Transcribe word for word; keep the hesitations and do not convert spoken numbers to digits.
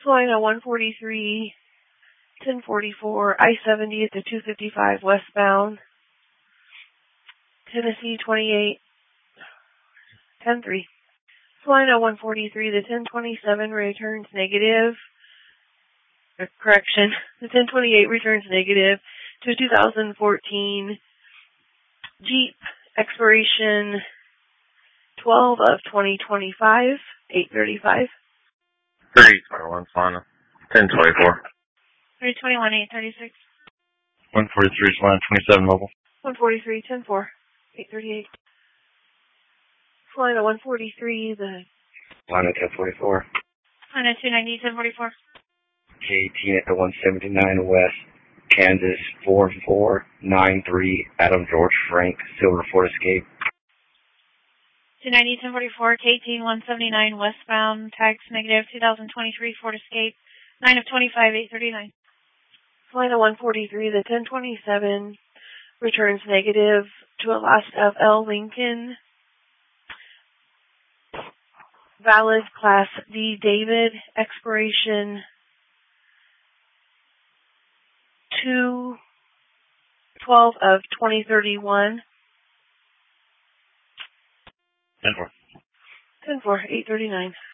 Flying on one forty-three, ten forty-four, I seventy at the two fifty-five westbound. Tennessee twenty-eight, ten three. Flying on one forty-three, the ten twenty-seven returns negative. Uh, correction, the ten twenty-eight returns negative to a two thousand fourteen Jeep, expiration twelve of twenty twenty-five, eight thirty-five. three twenty-one, flying on ten twenty-four. three twenty-one, eight thirty-six. one forty-three, flying twenty-seven mobile. one forty-three, ten four, eight thirty-eight. Flying on one forty-three, the... Flying at ten forty-four. Flying at two ninety, ten forty-four. K eighteen at the one seventy-nine West, Kansas four four nine three, Adam George Frank, Silver Ford Escape. two ninety, ten forty-four, K eighteen, one seventy-nine westbound, tags negative, two thousand twenty-three Ford Escape, nine of twenty-five, eight thirty-nine. Flying on one forty-three, the ten twenty-seven returns negative to a last F L Lincoln. Valid Class D David, expiration two twelve of twenty thirty-one. ten four. ten four, eight thirty-nine.